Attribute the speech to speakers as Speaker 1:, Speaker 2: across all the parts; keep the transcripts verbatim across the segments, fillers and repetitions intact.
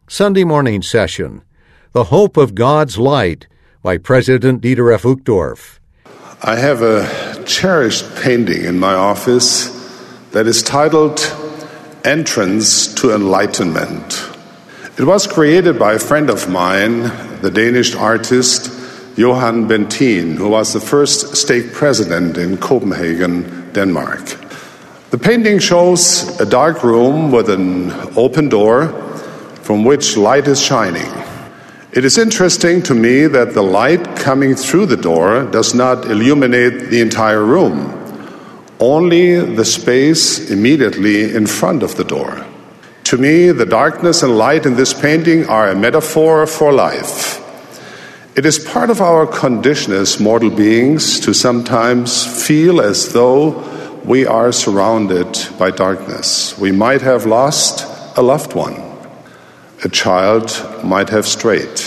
Speaker 1: Sunday Morning Session, The Hope of God's Light, by President Dieter F. Uchtdorf.
Speaker 2: I have a cherished painting in my office that is titled Entrance to Enlightenment. It was created by a friend of mine, the Danish artist Johan Bentin, who was the first stake president in Copenhagen, Denmark. The painting shows a dark room with an open door from which light is shining. It is interesting to me that the light coming through the door does not illuminate the entire room, only the space immediately in front of the door. To me, the darkness and light in this painting are a metaphor for life. It is part of our condition as mortal beings to sometimes feel as though we are surrounded by darkness. We might have lost a loved one. A child might have strayed.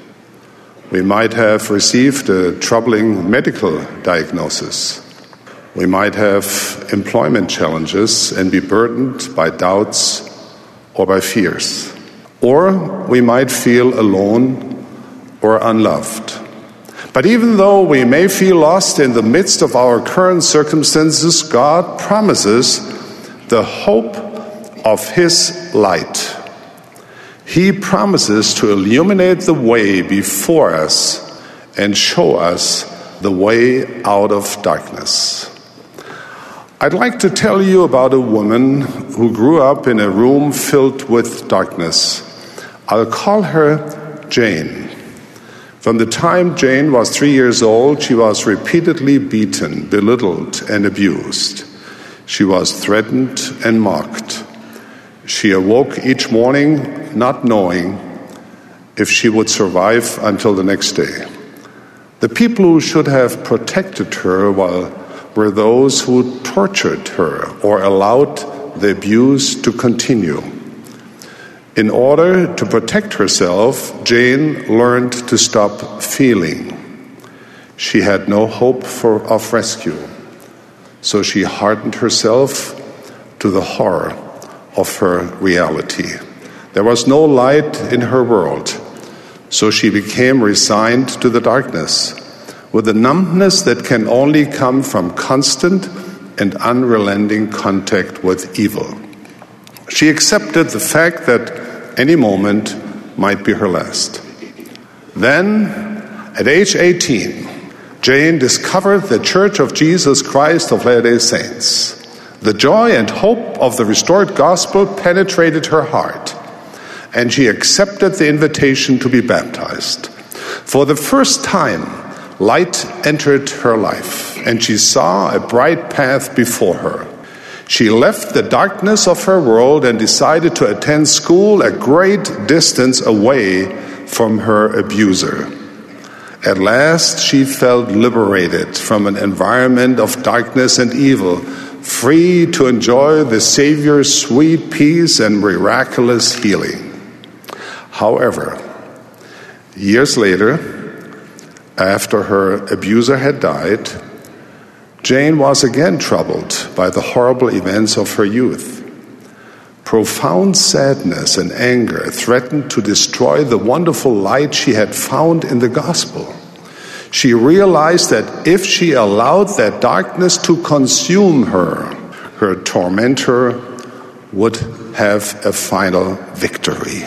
Speaker 2: We might have received a troubling medical diagnosis. We might have employment challenges and be burdened by doubts or by fears. Or we might feel alone or unloved. But even though we may feel lost in the midst of our current circumstances, God promises the hope of His light. He promises to illuminate the way before us and show us the way out of darkness. I'd like to tell you about a woman who grew up in a room filled with darkness. I'll call her Jane. From the time Jane was three years old, she was repeatedly beaten, belittled, and abused. She was threatened and mocked. She awoke each morning not knowing if she would survive until the next day. The people who should have protected her were those who tortured her or allowed the abuse to continue. In order to protect herself, Jane learned to stop feeling. She had no hope for, of rescue, so she hardened herself to the horror of her reality. There was no light in her world, so she became resigned to the darkness, with a numbness that can only come from constant and unrelenting contact with evil. She accepted the fact that any moment might be her last. Then, at age eighteen, Jane discovered the Church of Jesus Christ of Latter-day Saints. The joy and hope of the restored gospel penetrated her heart, and she accepted the invitation to be baptized. For the first time, light entered her life, and she saw a bright path before her. She left the darkness of her world and decided to attend school a great distance away from her abuser. At last, she felt liberated from an environment of darkness and evil, free to enjoy the Savior's sweet peace and miraculous healing. However, years later, after her abuser had died, Jane was again troubled by the horrible events of her youth. Profound sadness and anger threatened to destroy the wonderful light she had found in the gospel. She realized that if she allowed that darkness to consume her, her tormentor would have a final victory.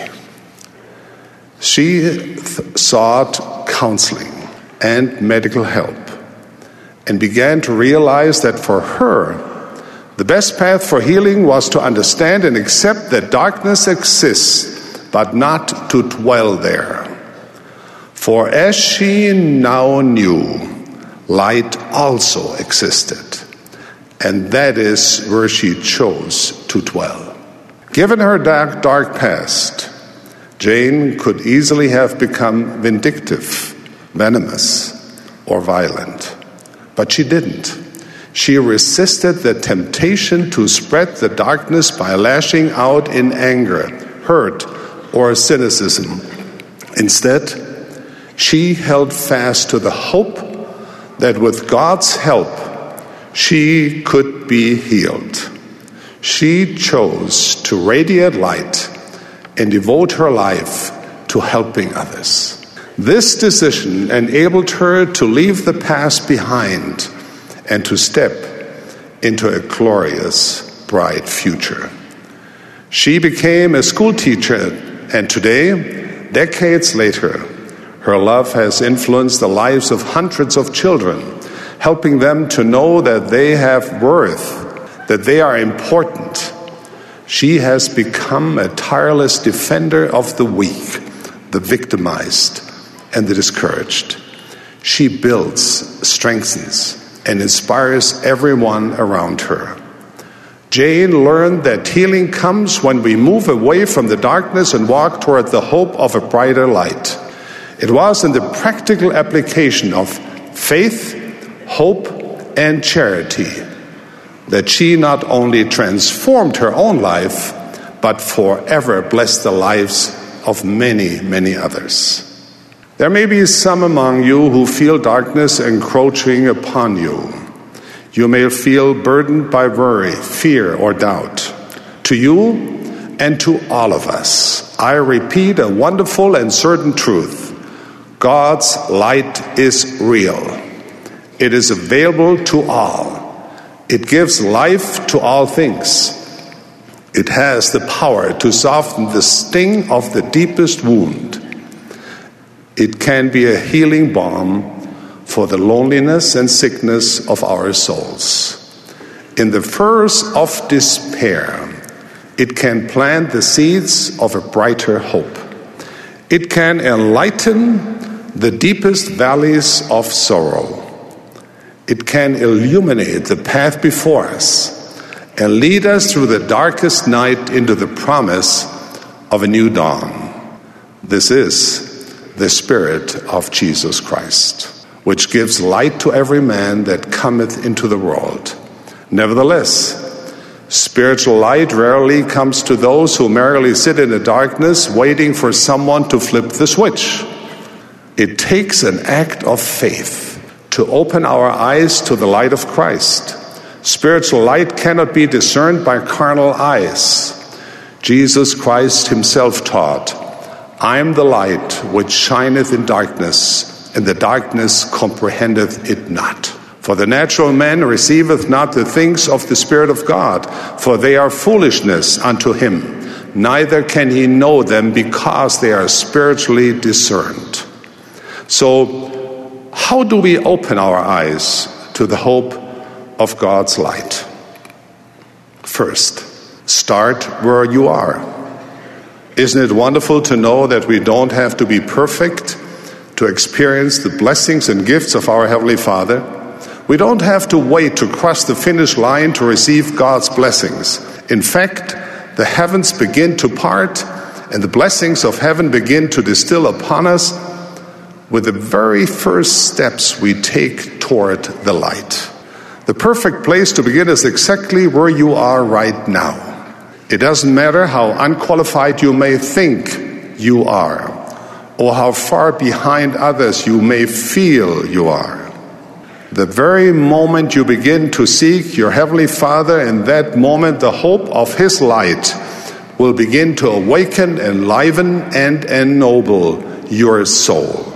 Speaker 2: She th- sought counseling and medical help, and began to realize that for her, the best path for healing was to understand and accept that darkness exists, but not to dwell there. For as she now knew, light also existed, and that is where she chose to dwell. Given her dark, dark past, Jane could easily have become vindictive, venomous, or violent. But she didn't. She resisted the temptation to spread the darkness by lashing out in anger, hurt, or cynicism. Instead, she held fast to the hope that with God's help, she could be healed. She chose to radiate light and devote her life to helping others. This decision enabled her to leave the past behind and to step into a glorious, bright future. She became a school teacher, and today, decades later, her love has influenced the lives of hundreds of children, helping them to know that they have worth, that they are important. She has become a tireless defender of the weak, the victimized, and the discouraged. She builds, strengthens, and inspires everyone around her. Jane learned that healing comes when we move away from the darkness and walk toward the hope of a brighter light. It was in the practical application of faith, hope, and charity that she not only transformed her own life, but forever blessed the lives of many, many others. There may be some among you who feel darkness encroaching upon you. You may feel burdened by worry, fear, or doubt. To you and to all of us, I repeat a wonderful and certain truth. God's light is real. It is available to all. It gives life to all things. It has the power to soften the sting of the deepest wound. It can be a healing balm for the loneliness and sickness of our souls. In the furrows of despair, it can plant the seeds of a brighter hope. It can enlighten the deepest valleys of sorrow. It can illuminate the path before us and lead us through the darkest night into the promise of a new dawn. This is the Spirit of Jesus Christ, which gives light to every man that cometh into the world. Nevertheless, spiritual light rarely comes to those who merely sit in the darkness waiting for someone to flip the switch. It takes an act of faith to open our eyes to the light of Christ. Spiritual light cannot be discerned by carnal eyes. Jesus Christ himself taught, I am the light which shineth in darkness, and the darkness comprehendeth it not. For the natural man receiveth not the things of the Spirit of God, for they are foolishness unto him. Neither can he know them, because they are spiritually discerned. So, how do we open our eyes to the hope of God's light? First, start where you are. Isn't it wonderful to know that we don't have to be perfect to experience the blessings and gifts of our Heavenly Father? We don't have to wait to cross the finish line to receive God's blessings. In fact, the heavens begin to part and the blessings of heaven begin to distill upon us with the very first steps we take toward the light. The perfect place to begin is exactly where you are right now. It doesn't matter how unqualified you may think you are, or how far behind others you may feel you are. The very moment you begin to seek your Heavenly Father, in that moment the hope of His light will begin to awaken, enliven, and ennoble your soul.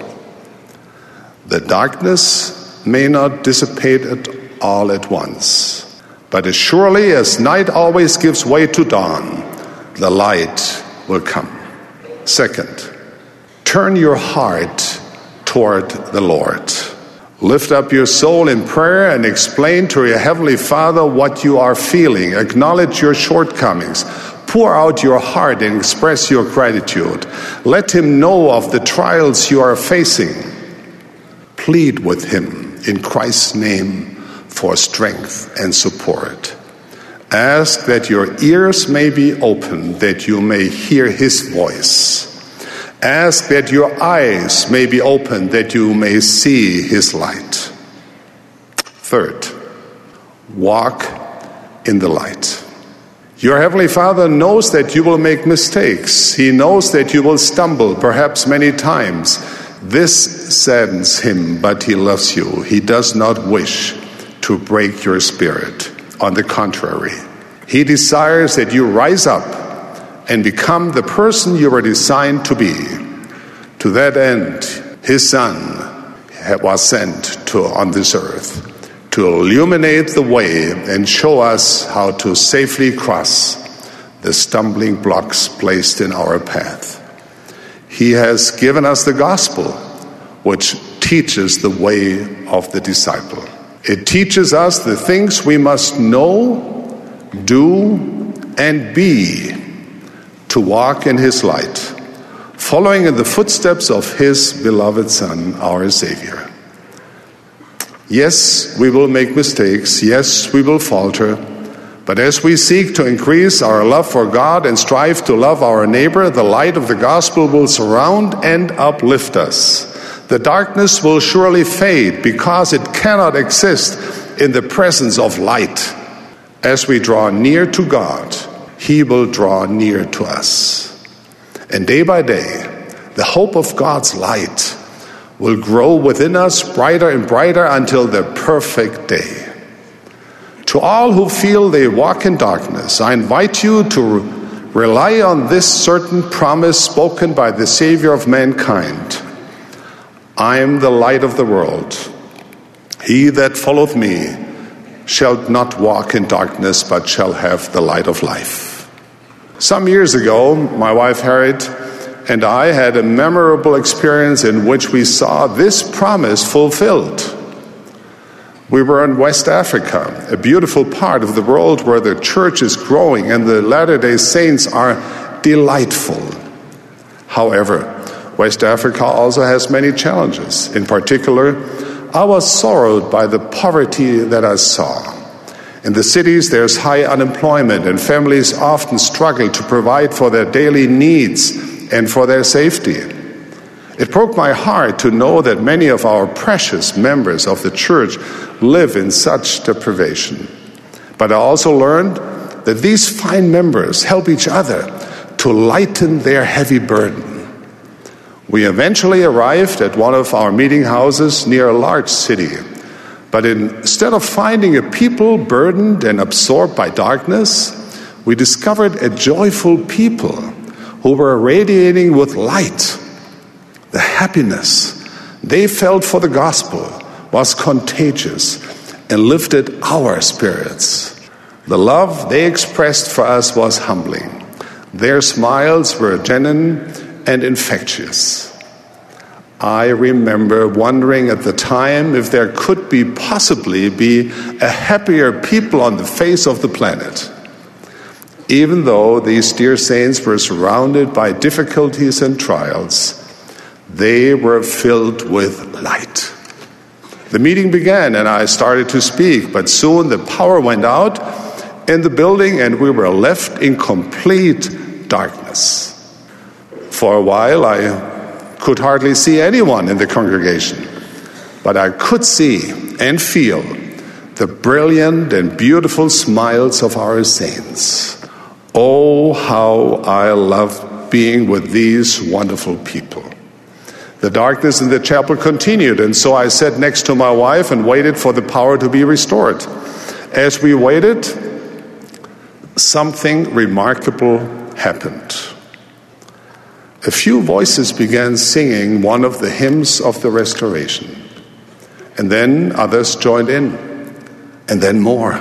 Speaker 2: The darkness may not dissipate at all at once, but as surely as night always gives way to dawn, the light will come. Second, turn your heart toward the Lord. Lift up your soul in prayer and explain to your Heavenly Father what you are feeling. Acknowledge your shortcomings. Pour out your heart and express your gratitude. Let Him know of the trials you are facing. Plead with Him in Christ's name for strength and support. Ask that your ears may be opened, that you may hear His voice. Ask that your eyes may be opened, that you may see His light. Third, walk in the light. Your Heavenly Father knows that you will make mistakes. He knows that you will stumble, perhaps many times. This saddens Him, but He loves you. He does not wish to break your spirit. On the contrary, He desires that you rise up and become the person you were designed to be. To that end, his Son was sent to on this earth to illuminate the way and show us how to safely cross the stumbling blocks placed in our path. He has given us the gospel, which teaches the way of the disciple. It teaches us the things we must know, do, and be to walk in his light, following in the footsteps of his beloved Son, our Savior. Yes, we will make mistakes. Yes, we will falter. But as we seek to increase our love for God and strive to love our neighbor, the light of the gospel will surround and uplift us. The darkness will surely fade because it cannot exist in the presence of light. As we draw near to God, he will draw near to us. And day by day, the hope of God's light will grow within us brighter and brighter until the perfect day. To all who feel they walk in darkness, I invite you to rely on this certain promise spoken by the Savior of mankind. I am the light of the world. He that followeth me shall not walk in darkness, but shall have the light of life. Some years ago, my wife Harriet and I had a memorable experience in which we saw this promise fulfilled. We were in West Africa, a beautiful part of the world where the church is growing and the Latter-day Saints are delightful. However, West Africa also has many challenges. In particular, I was sorrowed by the poverty that I saw. In the cities, there's high unemployment, and families often struggle to provide for their daily needs and for their safety. It broke my heart to know that many of our precious members of the church live in such deprivation. But I also learned that these fine members help each other to lighten their heavy burden. We eventually arrived at one of our meeting houses near a large city. But instead of finding a people burdened and absorbed by darkness, we discovered a joyful people who were radiating with light. The happiness they felt for the gospel was contagious and lifted our spirits. The love they expressed for us was humbling. Their smiles were genuine and infectious. I remember wondering at the time if there could be possibly be a happier people on the face of the planet. Even though these dear saints were surrounded by difficulties and trials, they were filled with light. The meeting began and I started to speak, but soon the power went out in the building and we were left in complete darkness. For a while I could hardly see anyone in the congregation, but I could see and feel the brilliant and beautiful smiles of our saints. Oh, how I love being with these wonderful people. The darkness in the chapel continued, and so I sat next to my wife and waited for the power to be restored. As we waited, something remarkable happened. A few voices began singing one of the hymns of the restoration. And then others joined in, and then more.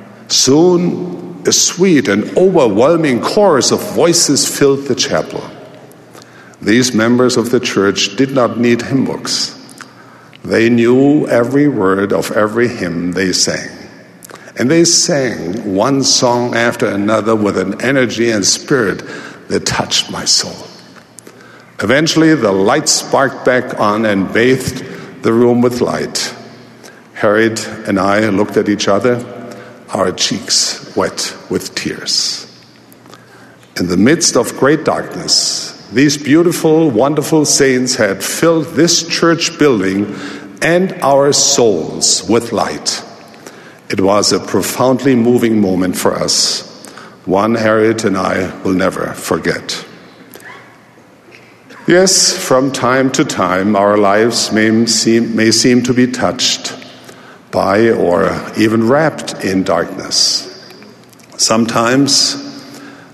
Speaker 2: Soon, a sweet and overwhelming chorus of voices filled the chapel. These members of the church did not need hymn books. They knew every word of every hymn they sang. And they sang one song after another with an energy and spirit that touched my soul. Eventually, the light sparked back on and bathed the room with light. Harriet and I looked at each other, our cheeks wet with tears. In the midst of great darkness, these beautiful, wonderful saints had filled this church building and our souls with light. It was a profoundly moving moment for us, one Harriet and I will never forget. Yes, from time to time, our lives may seem, may seem to be touched by or even wrapped in darkness. Sometimes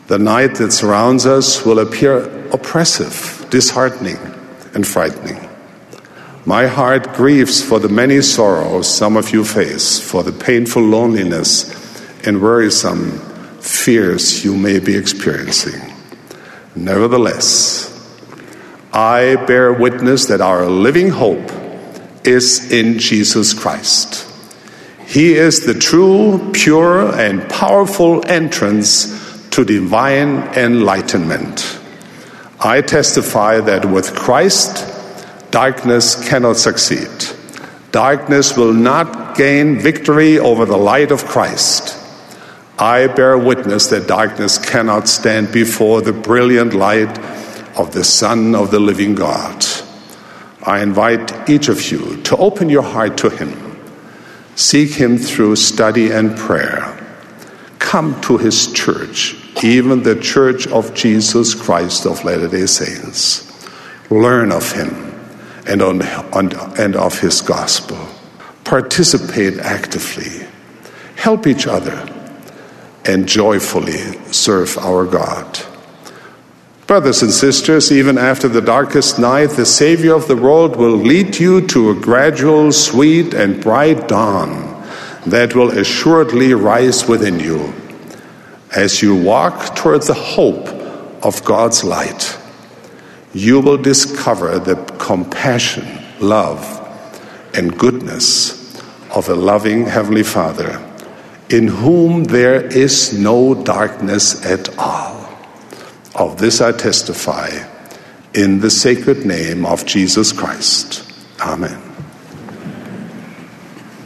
Speaker 2: The night that surrounds us will appear oppressive, disheartening, and frightening. My heart grieves for the many sorrows some of you face, for the painful loneliness and worrisome fears you may be experiencing. Nevertheless, I bear witness that our living hope is in Jesus Christ. He is the true, pure, and powerful entrance to divine enlightenment. I testify that with Christ, darkness cannot succeed. Darkness will not gain victory over the light of Christ. I bear witness that darkness cannot stand before the brilliant light of the Son of the living God. I invite each of you to open your heart to him. Seek him through study and prayer. Come to his church, even the Church of Jesus Christ of Latter-day Saints. Learn of him and, on, on, and of his gospel. Participate actively. Help each other and joyfully serve our God. Brothers and sisters, even after the darkest night, the Savior of the world will lead you to a gradual, sweet, and bright dawn that will assuredly rise within you as you walk toward the hope of God's light. You will discover the compassion, love, and goodness of a loving Heavenly Father, in whom there is no darkness at all. Of this I testify in the sacred name of Jesus Christ. Amen.